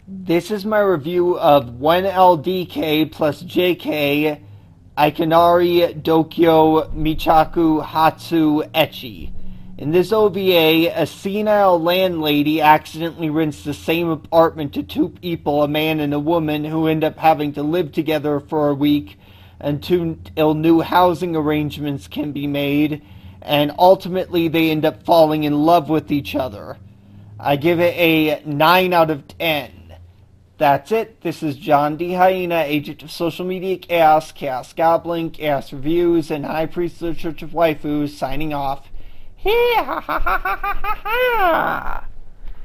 This is my review of 1LDK plus JK Ikanari Dokyo Michaku Hatsu Ecchi. In this OVA, a senile landlady accidentally rents the same apartment to two people, a man and a woman, who end up having to live together for a week until new housing arrangements can be made, and ultimately they end up falling in love with each other. I give it a 9 out of 10. That's it. This is John D. Hyena, agent of social media chaos, Chaos Goblin, Chaos Reviews, and High Priest of the Church of Waifus, signing off. Hee ha ha ha ha ha ha!